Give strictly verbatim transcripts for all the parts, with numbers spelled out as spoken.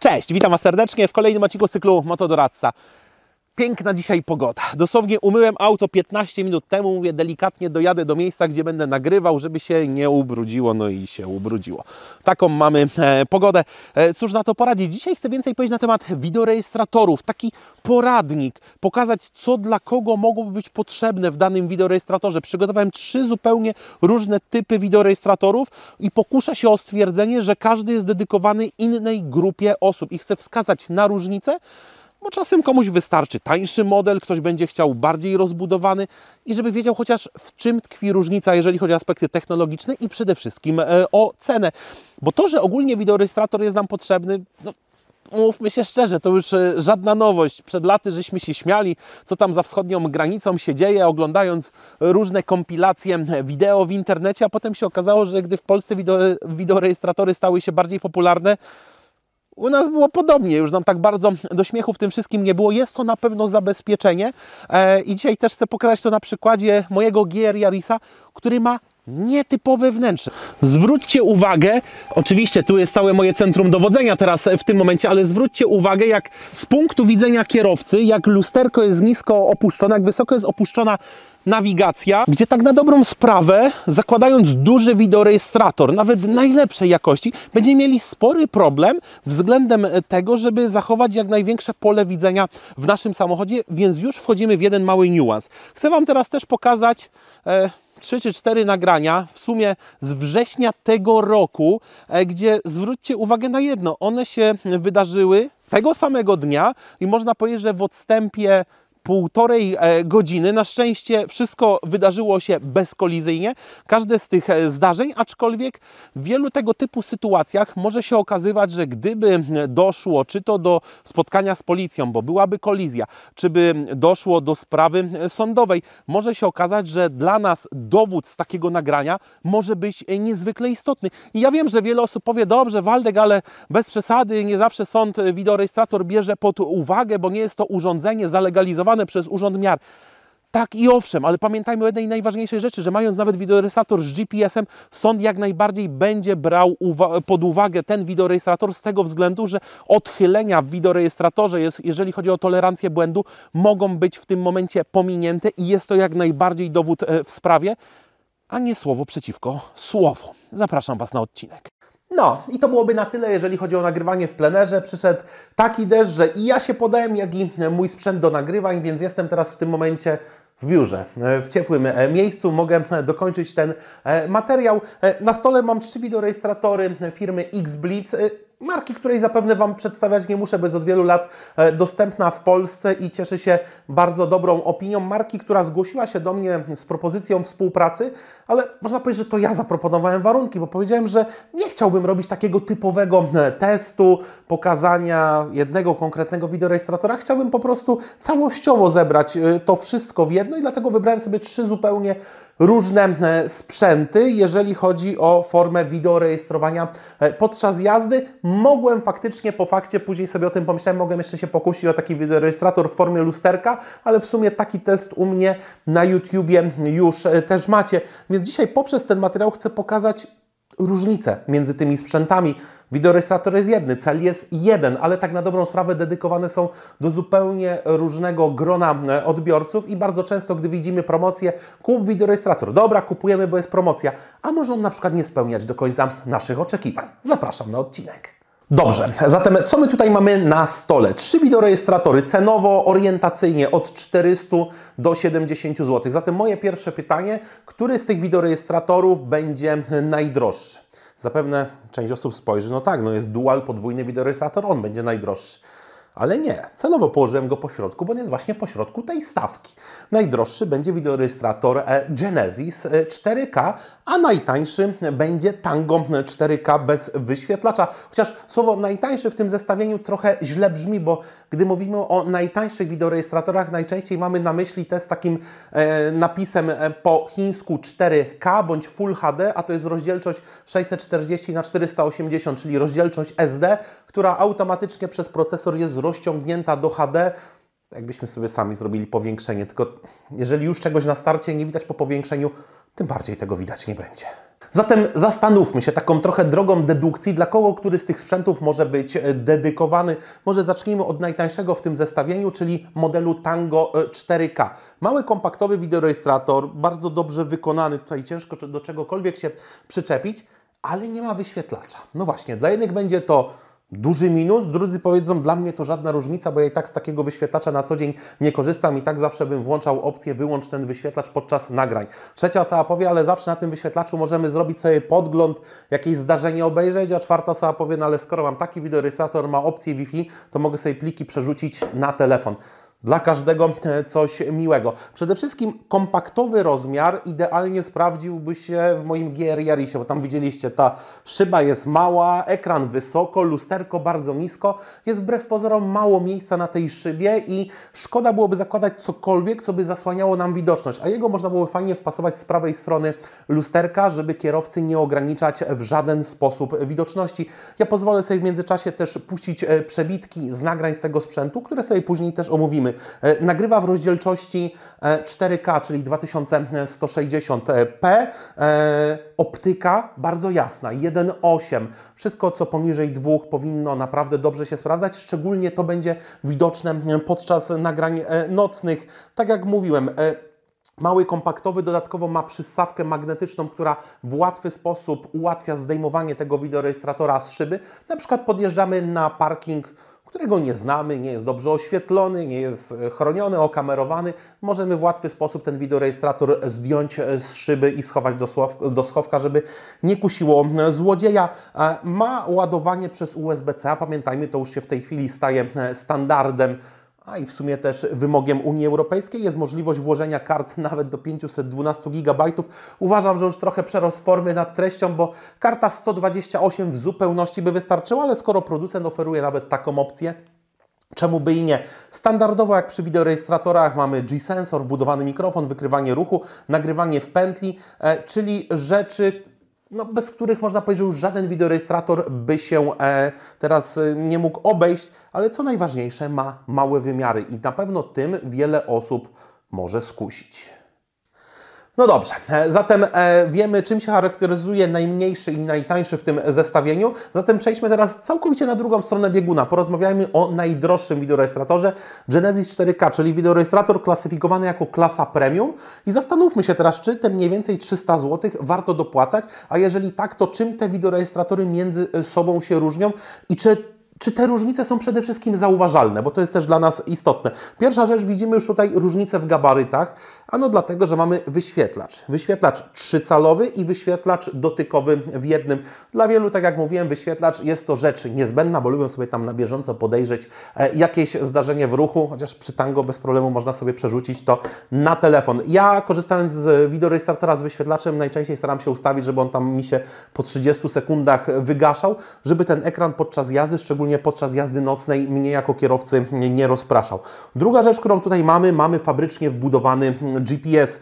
Cześć, witam Was serdecznie w kolejnym odcinku cyklu Motodoradca. Piękna dzisiaj pogoda. Dosłownie umyłem auto piętnaście minut temu. Mówię, delikatnie dojadę do miejsca, gdzie będę nagrywał, żeby się nie ubrudziło. No i się ubrudziło. Taką mamy e, pogodę. E, cóż na to poradzić? Dzisiaj chcę więcej powiedzieć na temat wideorejestratorów. Taki poradnik. Pokazać, co dla kogo mogłoby być potrzebne w danym wideorejestratorze. Przygotowałem trzy zupełnie różne typy wideorejestratorów i pokuszę się o stwierdzenie, że każdy jest dedykowany innej grupie osób i chcę wskazać na różnicę, bo czasem komuś wystarczy tańszy model, ktoś będzie chciał bardziej rozbudowany i żeby wiedział chociaż w czym tkwi różnica, jeżeli chodzi o aspekty technologiczne i przede wszystkim e, o cenę. Bo to, że ogólnie wideorejestrator jest nam potrzebny, no, mówmy się szczerze, to już e, żadna nowość. Przed laty żeśmy się śmiali, co tam za wschodnią granicą się dzieje, oglądając różne kompilacje wideo w internecie, a potem się okazało, że gdy w Polsce wideo, wideorejestratory stały się bardziej popularne, u nas było podobnie, już nam tak bardzo do śmiechu w tym wszystkim nie było. Jest to na pewno zabezpieczenie e, i dzisiaj też chcę pokazać to na przykładzie mojego G R Yarisa, który ma nietypowe wnętrze. Zwróćcie uwagę, oczywiście tu jest całe moje centrum dowodzenia teraz w tym momencie, ale zwróćcie uwagę, jak z punktu widzenia kierowcy, jak lusterko jest nisko opuszczone, jak wysoko jest opuszczona nawigacja, gdzie tak na dobrą sprawę, zakładając duży wideorejestrator, nawet najlepszej jakości, będziemy mieli spory problem względem tego, żeby zachować jak największe pole widzenia w naszym samochodzie, więc już wchodzimy w jeden mały niuans. Chcę Wam teraz też pokazać e, trzy czy cztery nagrania, w sumie z września tego roku, e, gdzie zwróćcie uwagę na jedno, one się wydarzyły tego samego dnia i można powiedzieć, że w odstępie półtorej godziny. Na szczęście wszystko wydarzyło się bezkolizyjnie, każde z tych zdarzeń, aczkolwiek w wielu tego typu sytuacjach może się okazywać, że gdyby doszło czy to do spotkania z policją, bo byłaby kolizja, czy by doszło do sprawy sądowej, może się okazać, że dla nas dowód z takiego nagrania może być niezwykle istotny. I ja wiem, że wiele osób powie, dobrze Waldek, ale bez przesady, nie zawsze sąd wideorejestrator bierze pod uwagę, bo nie jest to urządzenie zalegalizowane przez Urząd Miar. Tak i owszem, ale pamiętajmy o jednej najważniejszej rzeczy, że mając nawet wideorejestrator z G P S-em, sąd jak najbardziej będzie brał uwa pod uwagę ten wideorejestrator z tego względu, że odchylenia w wideorejestratorze, jest, jeżeli chodzi o tolerancję błędu, mogą być w tym momencie pominięte i jest to jak najbardziej dowód w sprawie, a nie słowo przeciwko słowu. Zapraszam Was na odcinek. No i to byłoby na tyle, jeżeli chodzi o nagrywanie w plenerze. Przyszedł taki deszcz, że i ja się podałem, jak i mój sprzęt do nagrywań, więc jestem teraz w tym momencie w biurze, w ciepłym miejscu. Mogę dokończyć ten materiał. Na stole mam trzy wideorejestratory firmy X-Blitz. Marki, której zapewne Wam przedstawiać nie muszę, bo jest od wielu lat dostępna w Polsce i cieszy się bardzo dobrą opinią. Marki, która zgłosiła się do mnie z propozycją współpracy, ale można powiedzieć, że to ja zaproponowałem warunki, bo powiedziałem, że nie chciałbym robić takiego typowego testu, pokazania jednego konkretnego wideorejestratora. Chciałbym po prostu całościowo zebrać to wszystko w jedno i dlatego wybrałem sobie trzy zupełnie różne sprzęty, jeżeli chodzi o formę wideorejestrowania podczas jazdy. Mogłem faktycznie po fakcie, później sobie o tym pomyślałem, mogłem jeszcze się pokusić o taki wideorejestrator w formie lusterka, ale w sumie taki test u mnie na YouTubie już też macie. Więc dzisiaj poprzez ten materiał chcę pokazać różnice między tymi sprzętami. Wideorejestrator jest jedny, cel jest jeden, ale tak na dobrą sprawę dedykowane są do zupełnie różnego grona odbiorców i bardzo często, gdy widzimy promocję, kup wideorejestrator. Dobra, kupujemy, bo jest promocja, a może on na przykład nie spełniać do końca naszych oczekiwań. Zapraszam na odcinek. Dobrze, zatem co my tutaj mamy na stole? Trzy wideorejestratory cenowo, orientacyjnie od czterystu do siedemdziesięciu złotych. Zatem moje pierwsze pytanie, który z tych wideorejestratorów będzie najdroższy? Zapewne część osób spojrzy, no tak, no jest dual, podwójny wideorejestrator, on będzie najdroższy. Ale nie, celowo położyłem go po środku, bo on jest właśnie po środku tej stawki. Najdroższy będzie wideorejestrator Genesis cztery K, a najtańszy będzie Tango cztery K bez wyświetlacza. Chociaż słowo najtańszy w tym zestawieniu trochę źle brzmi, bo gdy mówimy o najtańszych wideorejestratorach, najczęściej mamy na myśli te z takim e, napisem po chińsku cztery K bądź Full H D, a to jest rozdzielczość sześćset czterdzieści na czterysta osiemdziesiąt, czyli rozdzielczość S D, która automatycznie przez procesor jest rozciągnięta do H D, jakbyśmy sobie sami zrobili powiększenie. Tylko jeżeli już czegoś na starcie nie widać po powiększeniu, tym bardziej tego widać nie będzie. Zatem zastanówmy się taką trochę drogą dedukcji, dla kogo który z tych sprzętów może być dedykowany. Może zacznijmy od najtańszego w tym zestawieniu, czyli modelu Tango cztery K. Mały, kompaktowy wideorejestrator, bardzo dobrze wykonany, tutaj ciężko do czegokolwiek się przyczepić, ale nie ma wyświetlacza. No właśnie, dla jednych będzie to duży minus, drudzy powiedzą, dla mnie to żadna różnica, bo ja i tak z takiego wyświetlacza na co dzień nie korzystam i tak zawsze bym włączał opcję wyłącz ten wyświetlacz podczas nagrań. Trzecia osoba powie, ale zawsze na tym wyświetlaczu możemy zrobić sobie podgląd, jakieś zdarzenie obejrzeć, a czwarta osoba powie, no ale skoro mam taki wideorejestrator, ma opcję Wi-Fi, to mogę sobie pliki przerzucić na telefon. Dla każdego coś miłego. Przede wszystkim kompaktowy rozmiar idealnie sprawdziłby się w moim G R Yarisie, bo tam widzieliście, ta szyba jest mała, ekran wysoko, lusterko bardzo nisko. Jest wbrew pozorom mało miejsca na tej szybie i szkoda byłoby zakładać cokolwiek, co by zasłaniało nam widoczność, a jego można byłoby fajnie wpasować z prawej strony lusterka, żeby kierowcy nie ograniczać w żaden sposób widoczności. Ja pozwolę sobie w międzyczasie też puścić przebitki z nagrań z tego sprzętu, które sobie później też omówimy. Nagrywa w rozdzielczości cztery K, czyli dwa tysiące sto sześćdziesiąt p. Optyka bardzo jasna, jeden osiem. Wszystko, co poniżej dwóch powinno naprawdę dobrze się sprawdzać. Szczególnie to będzie widoczne podczas nagrań nocnych. Tak jak mówiłem, mały, kompaktowy, dodatkowo ma przyssawkę magnetyczną, która w łatwy sposób ułatwia zdejmowanie tego wideorejestratora z szyby. Na przykład podjeżdżamy na parking, którego nie znamy, nie jest dobrze oświetlony, nie jest chroniony, okamerowany. Możemy w łatwy sposób ten wideorejestrator zdjąć z szyby i schować do, do schowka, żeby nie kusiło złodzieja. Ma ładowanie przez U S B C, pamiętajmy, to już się w tej chwili staje standardem, a i w sumie też wymogiem Unii Europejskiej. Jest możliwość włożenia kart nawet do pięćset dwanaście gigabajtów. Uważam, że już trochę przerost formy nad treścią, bo karta sto dwadzieścia osiem w zupełności by wystarczyła, ale skoro producent oferuje nawet taką opcję, czemu by i nie? Standardowo jak przy wideorejestratorach mamy G-sensor, wbudowany mikrofon, wykrywanie ruchu, nagrywanie w pętli, e, czyli rzeczy, no, bez których można powiedzieć, że już żaden wideorejestrator by się e, teraz e, nie mógł obejść, ale co najważniejsze, ma małe wymiary i na pewno tym wiele osób może skusić. No dobrze, zatem e, wiemy, czym się charakteryzuje najmniejszy i najtańszy w tym zestawieniu. Zatem przejdźmy teraz całkowicie na drugą stronę bieguna. Porozmawiajmy o najdroższym wideorejestratorze Genesis cztery K, czyli wideorejestrator klasyfikowany jako klasa premium. I zastanówmy się teraz, czy te mniej więcej trzysta złotych warto dopłacać, a jeżeli tak, to czym te wideorejestratory między sobą się różnią i czy Czy te różnice są przede wszystkim zauważalne, bo to jest też dla nas istotne. Pierwsza rzecz, widzimy już tutaj różnicę w gabarytach, ano dlatego, że mamy wyświetlacz. Wyświetlacz trzycalowy i wyświetlacz dotykowy w jednym. Dla wielu, tak jak mówiłem, wyświetlacz jest to rzecz niezbędna, bo lubią sobie tam na bieżąco podejrzeć jakieś zdarzenie w ruchu, chociaż przy Tango bez problemu można sobie przerzucić to na telefon. Ja, korzystając z wideorejestratora z wyświetlaczem, najczęściej staram się ustawić, żeby on tam mi się po trzydziestu sekundach wygaszał, żeby ten ekran podczas jazdy, szczególnie podczas jazdy nocnej, mnie jako kierowcy nie rozpraszał. Druga rzecz, którą tutaj mamy, mamy fabrycznie wbudowany G P S.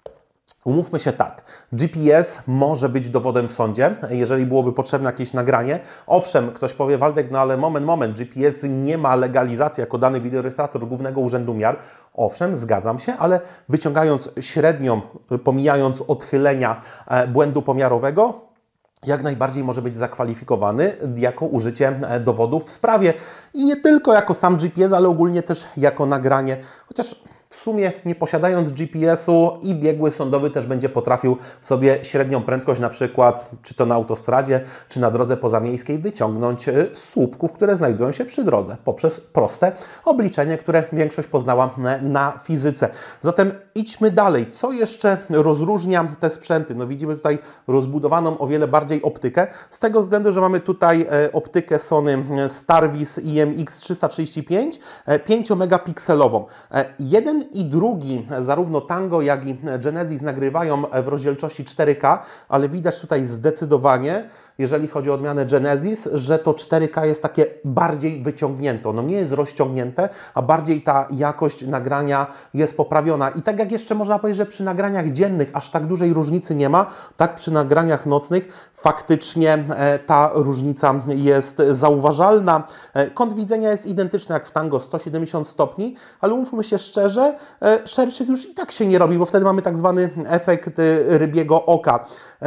Umówmy się tak, G P S może być dowodem w sądzie, jeżeli byłoby potrzebne jakieś nagranie. Owszem, ktoś powie, Waldek, no ale moment, moment, G P S nie ma legalizacji jako dany wideorejestrator Głównego Urzędu Miar. Owszem, zgadzam się, ale wyciągając średnią, pomijając odchylenia błędu pomiarowego, jak najbardziej może być zakwalifikowany jako użycie dowodów w sprawie. I nie tylko jako sam G P S, ale ogólnie też jako nagranie. Chociaż w sumie nie posiadając G P S-u i biegły sądowy też będzie potrafił sobie średnią prędkość, na przykład czy to na autostradzie, czy na drodze pozamiejskiej, wyciągnąć z słupków, które znajdują się przy drodze poprzez proste obliczenie, które większość poznała na fizyce. Zatem idźmy dalej. Co jeszcze rozróżnia te sprzęty? No widzimy tutaj rozbudowaną o wiele bardziej optykę, z tego względu, że mamy tutaj optykę Sony Starvis I M X trzysta trzydzieści pięć, pięciomegapikselową. Jeden i drugi, zarówno Tango, jak i Genesis nagrywają w rozdzielczości cztery K, ale widać tutaj zdecydowanie, jeżeli chodzi o odmianę Genesis, że to cztery K jest takie bardziej wyciągnięte. Ono nie jest rozciągnięte, a bardziej ta jakość nagrania jest poprawiona. I tak jak jeszcze można powiedzieć, że przy nagraniach dziennych aż tak dużej różnicy nie ma, tak przy nagraniach nocnych faktycznie ta różnica jest zauważalna. Kąt widzenia jest identyczny jak w Tango, sto siedemdziesiąt stopni, ale umówmy się szczerze, szerszych już i tak się nie robi, bo wtedy mamy tak zwany efekt rybiego oka.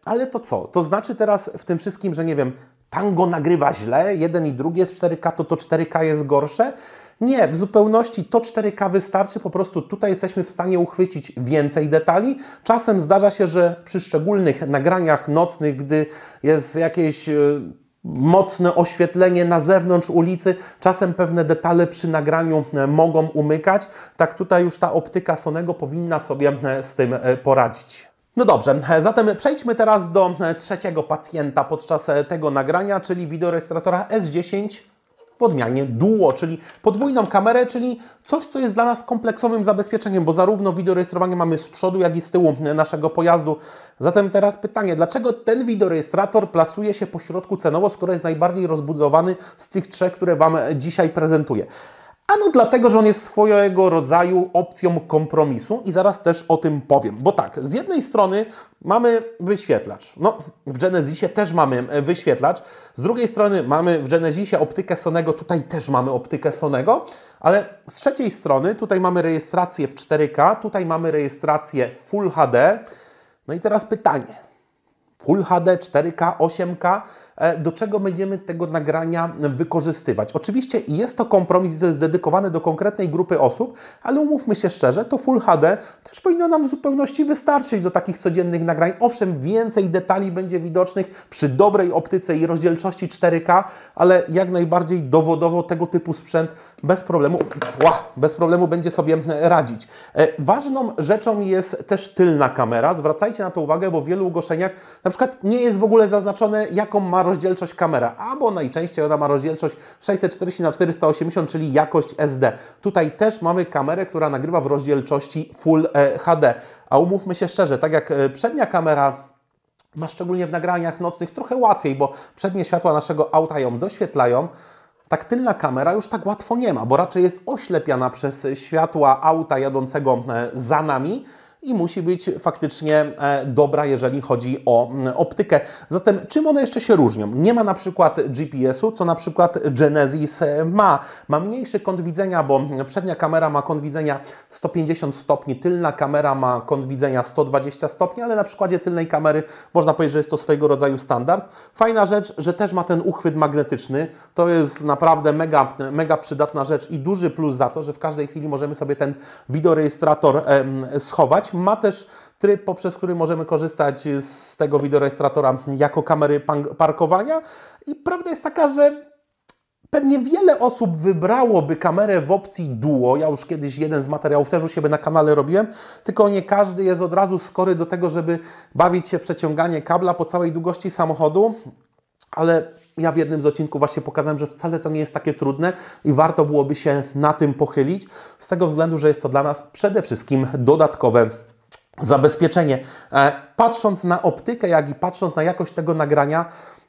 Ale to co? To znaczy teraz w tym wszystkim, że nie wiem, Tango nagrywa źle, jeden i drugi jest w cztery K, to to cztery K jest gorsze? Nie, w zupełności to cztery K wystarczy, po prostu tutaj jesteśmy w stanie uchwycić więcej detali. Czasem zdarza się, że przy szczególnych nagraniach nocnych, gdy jest jakieś yy, mocne oświetlenie na zewnątrz ulicy, czasem pewne detale przy nagraniu mogą umykać. Tak tutaj już ta optyka Sonego powinna sobie z tym poradzić. No dobrze, zatem przejdźmy teraz do trzeciego pacjenta podczas tego nagrania, czyli wideorejestratora S dziesięć w odmianie Duo, czyli podwójną kamerę, czyli coś, co jest dla nas kompleksowym zabezpieczeniem, bo zarówno wideorejestrowanie mamy z przodu, jak i z tyłu naszego pojazdu. Zatem teraz pytanie, dlaczego ten wideorejestrator plasuje się po środku cenowo, skoro jest najbardziej rozbudowany z tych trzech, które Wam dzisiaj prezentuję? Ano dlatego, że on jest swojego rodzaju opcją kompromisu i zaraz też o tym powiem. Bo tak, z jednej strony mamy wyświetlacz. No, w Genesisie też mamy wyświetlacz. Z drugiej strony mamy w Genesisie optykę Sonego, tutaj też mamy optykę Sonego. Ale z trzeciej strony tutaj mamy rejestrację w cztery K, tutaj mamy rejestrację Full H D. No i teraz pytanie. Full H D, cztery K, osiem K, do czego będziemy tego nagrania wykorzystywać. Oczywiście jest to kompromis i to jest dedykowane do konkretnej grupy osób, ale umówmy się szczerze, to Full H D też powinno nam w zupełności wystarczyć do takich codziennych nagrań. Owszem, więcej detali będzie widocznych przy dobrej optyce i rozdzielczości cztery K, ale jak najbardziej dowodowo tego typu sprzęt bez problemu, ła, bez problemu będzie sobie radzić. Ważną rzeczą jest też tylna kamera. Zwracajcie na to uwagę, bo w wielu ogłoszeniach na przykład nie jest w ogóle zaznaczone, jaką ma rozdzielczość kamera, albo najczęściej ona ma rozdzielczość sześćset czterdzieści na czterysta osiemdziesiąt, czyli jakość S D. Tutaj też mamy kamerę, która nagrywa w rozdzielczości Full H D. A umówmy się szczerze, tak jak przednia kamera ma szczególnie w nagraniach nocnych trochę łatwiej, bo przednie światła naszego auta ją doświetlają, tak tylna kamera już tak łatwo nie ma, bo raczej jest oślepiana przez światła auta jadącego za nami, i musi być faktycznie dobra, jeżeli chodzi o optykę. Zatem czym one jeszcze się różnią? Nie ma na przykład G P S u, co na przykład Genesis ma. Ma mniejszy kąt widzenia, bo przednia kamera ma kąt widzenia sto pięćdziesiąt stopni, tylna kamera ma kąt widzenia sto dwadzieścia stopni, ale na przykładzie tylnej kamery można powiedzieć, że jest to swojego rodzaju standard. Fajna rzecz, że też ma ten uchwyt magnetyczny. To jest naprawdę mega, mega przydatna rzecz i duży plus za to, że w każdej chwili możemy sobie ten wideorejestrator em, schować. Ma też tryb, poprzez który możemy korzystać z tego wideorejestratora jako kamery parkowania i prawda jest taka, że pewnie wiele osób wybrałoby kamerę w opcji Duo. Ja już kiedyś jeden z materiałów też u siebie na kanale robiłem, tylko nie każdy jest od razu skory do tego, żeby bawić się w przeciąganie kabla po całej długości samochodu, ale ja w jednym z odcinków właśnie pokazałem, że wcale to nie jest takie trudne i warto byłoby się na tym pochylić, z tego względu, że jest to dla nas przede wszystkim dodatkowe zabezpieczenie. Patrząc na optykę, jak i patrząc na jakość tego nagrania,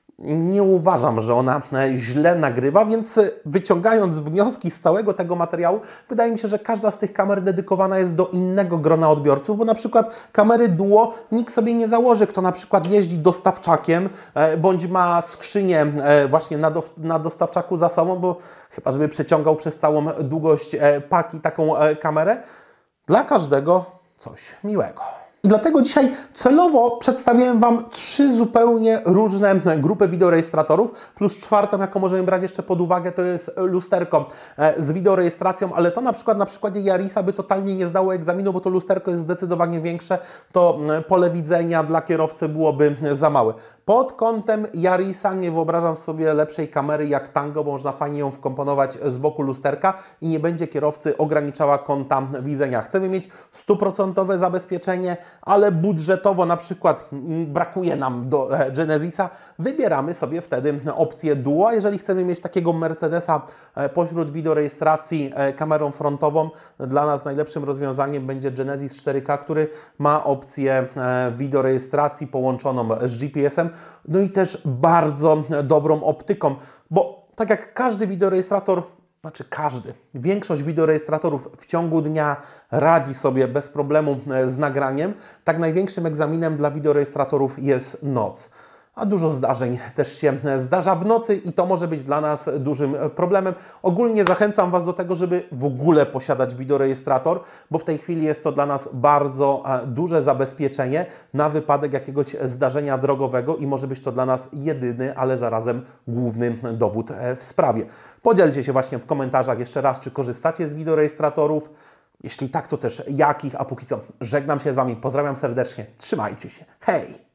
nie uważam, że ona źle nagrywa, więc wyciągając wnioski z całego tego materiału, wydaje mi się, że każda z tych kamer dedykowana jest do innego grona odbiorców, bo na przykład kamery Duo nikt sobie nie założy, kto na przykład jeździ dostawczakiem, bądź ma skrzynię właśnie na, do, na dostawczaku za sobą, bo chyba żeby przeciągał przez całą długość paki taką kamerę. Dla każdego coś miłego. I dlatego dzisiaj celowo przedstawiłem Wam trzy zupełnie różne grupy wideorejestratorów, plus czwartą, jaką możemy brać jeszcze pod uwagę, to jest lusterko z wideorejestracją, ale to na przykład na przykładzie Yarisa by totalnie nie zdało egzaminu, bo to lusterko jest zdecydowanie większe, to pole widzenia dla kierowcy byłoby za małe. Pod kątem Yarisa nie wyobrażam sobie lepszej kamery jak Tango, bo można fajnie ją wkomponować z boku lusterka i nie będzie kierowcy ograniczała kąta widzenia. Chcemy mieć stuprocentowe zabezpieczenie, ale budżetowo na przykład brakuje nam do Genesisa, wybieramy sobie wtedy opcję Duo. Jeżeli chcemy mieć takiego Mercedesa pośród wideorejestracji kamerą frontową, dla nas najlepszym rozwiązaniem będzie Genesis cztery K, który ma opcję wideorejestracji połączoną z G P S em, no i też bardzo dobrą optyką, bo tak jak każdy wideorejestrator, znaczy każdy, większość wideorejestratorów w ciągu dnia radzi sobie bez problemu z nagraniem, tak największym egzaminem dla wideorejestratorów jest noc. a dużo zdarzeń też się zdarza w nocy i to może być dla nas dużym problemem. Ogólnie zachęcam Was do tego, żeby w ogóle posiadać wideorejestrator, bo w tej chwili jest to dla nas bardzo duże zabezpieczenie na wypadek jakiegoś zdarzenia drogowego i może być to dla nas jedyny, ale zarazem główny dowód w sprawie. Podzielcie się właśnie w komentarzach jeszcze raz, czy korzystacie z wideorejestratorów. Jeśli tak, to też jakich, a póki co żegnam się z Wami, pozdrawiam serdecznie, trzymajcie się, hej!